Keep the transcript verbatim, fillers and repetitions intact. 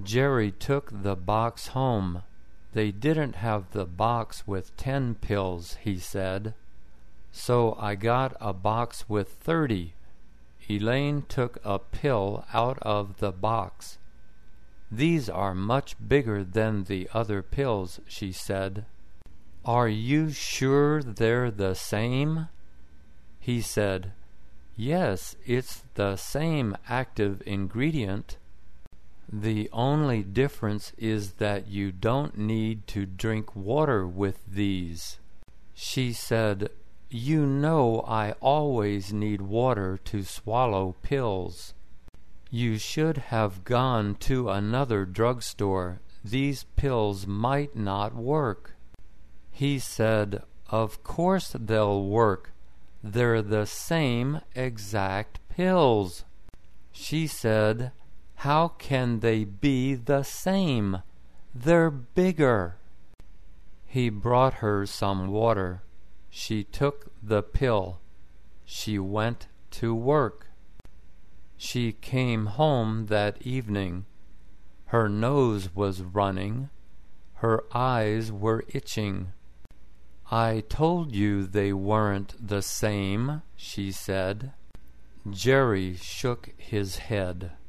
Jerry took the box home. They didn't have the box with ten pills, he said. So I got a box with thirty. Elaine took a pill out of the box. These are much bigger than the other pills, she said. Are you sure they're the same? He said, Yes, it's the same active ingredient. The only difference is that you don't need to drink water with these. She said, You know I always need water to swallow pills. You should have gone to another drugstore. These pills might not work. He said, Of course they'll work. They're the same exact pills. She said, How can they be the same? They're bigger. He brought her some water. She took the pill. She went to work. She came home that evening. Her nose was running. Her eyes were itching. I told you they weren't the same, she said. Jerry shook his head.